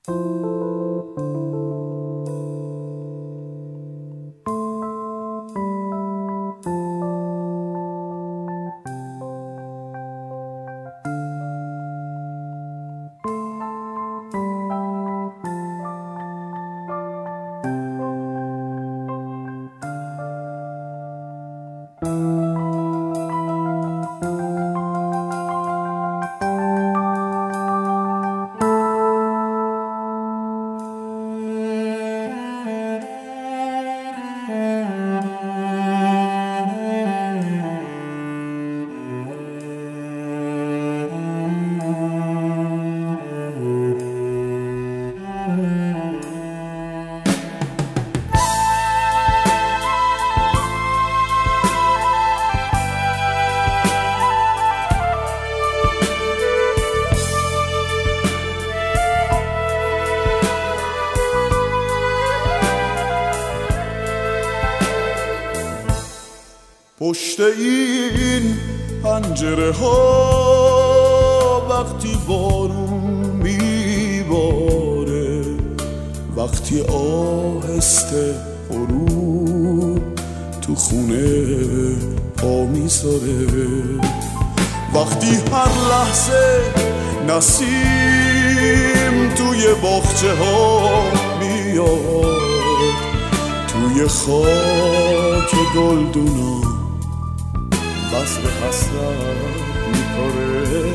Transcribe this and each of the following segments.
پشت این پنجره ها وقتی بارون میباره، وقتی آهسته غروب تو خونه پا میذاره، وقتی هر لحظه نسیم توی باغچه ها میاد، توی خاک گلدونا بسر حسرت میپاره.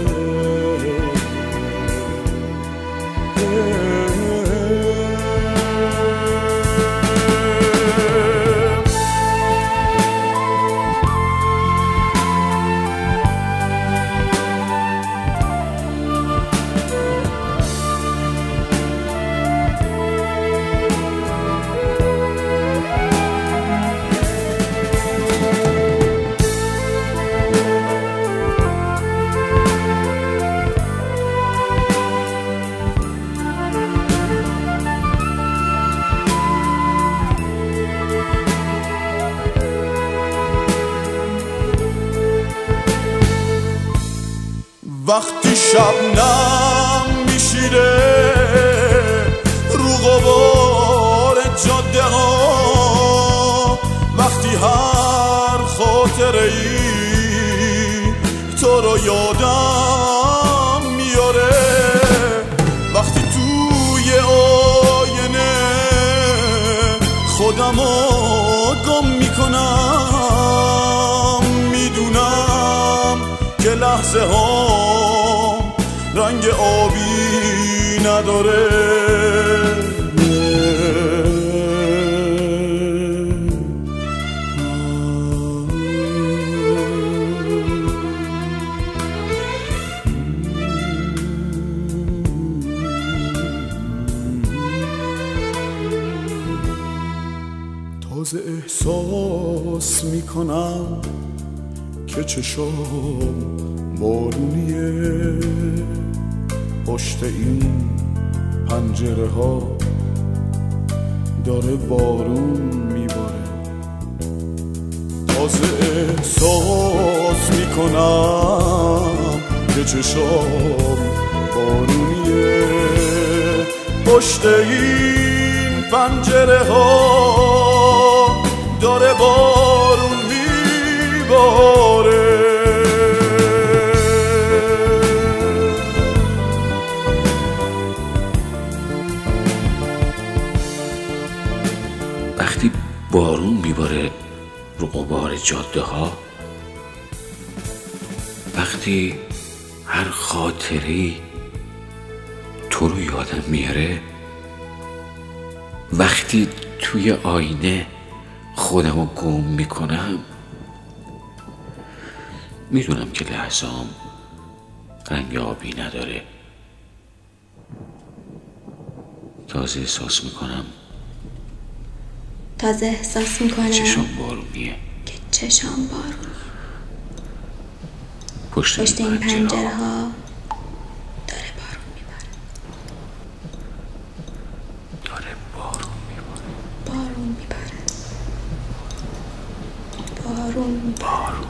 وقتی شبنم میشینه رو غبار جاده ها، وقتی هر خاطره ای تو رو یادم میاره، وقتی توی آینه خودمو گم میکنم، میدونم که لحظه ها رنگ آبی نداره. تازه احساس میکنم که چشام بارونیه، پشت این پنجره ها داره بارون میباره. تازه احساس میکنم که چشام بارونیه، پشت این پنجره ها داره بارون میباره. وقتی بارون میباره رو غبار جاده ها، وقتی هر خاطری تو رو یادم میاره، وقتی توی آینه خودمو گم میکنم، میدونم که لحظه‌ام رنگ آبی نداره. تازه احساس میکنم چشام بارونیه، که چشام بارون پشت این پنجره ها داره بارون میباره. بارون میباره.